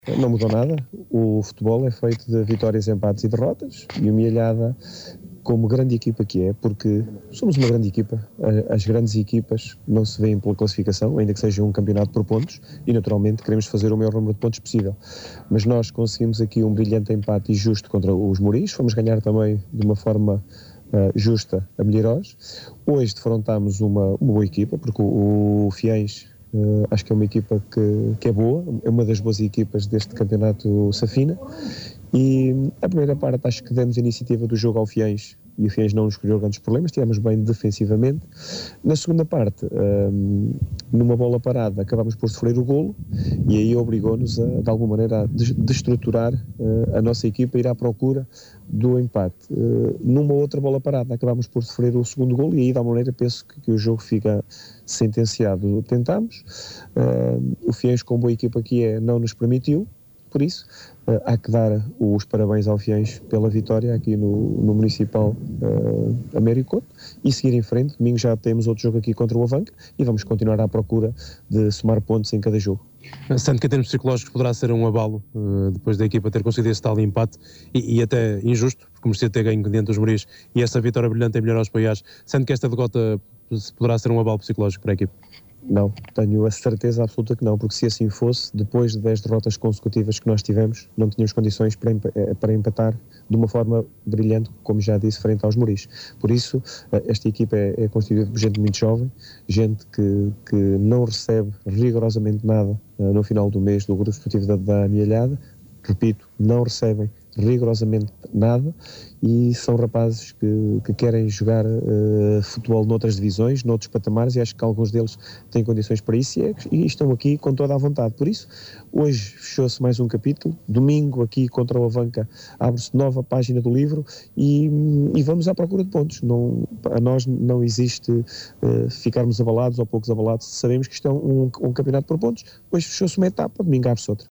Não mudou nada, o futebol é feito de vitórias, empates e derrotas, e o Mielhada, como grande equipa que é, porque somos uma grande equipa, as grandes equipas não se veem pela classificação, ainda que seja um campeonato por pontos, e naturalmente queremos fazer o maior número de pontos possível. Mas nós conseguimos aqui um brilhante empate e justo contra os Moris, fomos ganhar também de uma forma justa a Milheiros. Hoje defrontámos uma boa equipa, porque o Fiéis acho que é uma equipa que é boa, é uma das boas equipas deste campeonato Safina, e a primeira parte acho que demos a iniciativa do jogo ao Fiéis e o Fiéis não nos criou grandes problemas, estivemos bem defensivamente. Na segunda parte, numa bola parada, acabámos por sofrer o golo e aí obrigou-nos de alguma maneira a destruturar a nossa equipa, ir à procura do empate. Numa outra bola parada acabámos por sofrer o segundo golo e aí de alguma maneira penso que o jogo fica sentenciado. Tentámos, o Fiéis, com boa equipa que é, não nos permitiu. Por isso, há que dar os parabéns ao Fiéis pela vitória aqui no Municipal Américo e seguir em frente. Domingo já temos outro jogo aqui contra o Avanca e vamos continuar à procura de somar pontos em cada jogo. Sendo que em termos psicológicos poderá ser um abalo depois da equipa ter conseguido esse tal empate e até injusto, porque merecia ter ganho diante dos Moris e essa vitória brilhante em Milheiros Paiás, sendo que esta derrota poderá ser um abalo psicológico para a equipa. Não, tenho a certeza absoluta que não, porque se assim fosse, depois de 10 derrotas consecutivas que nós tivemos, não tínhamos condições para empatar de uma forma brilhante, como já disse, frente aos Moris. Por isso, esta equipa é constituída por gente muito jovem, gente que não recebe rigorosamente nada no final do mês do grupo esportivo da Amealhada. Repito, não recebem rigorosamente nada e são rapazes que querem jogar futebol noutras divisões, noutros patamares, e acho que alguns deles têm condições para isso e estão aqui com toda a vontade. Por isso, hoje fechou-se mais um capítulo, domingo aqui contra o Avanca abre-se nova página do livro e vamos à procura de pontos. A nós não existe ficarmos abalados ou poucos abalados, sabemos que isto é um campeonato por pontos. Hoje fechou-se uma etapa, domingo abre-se outra.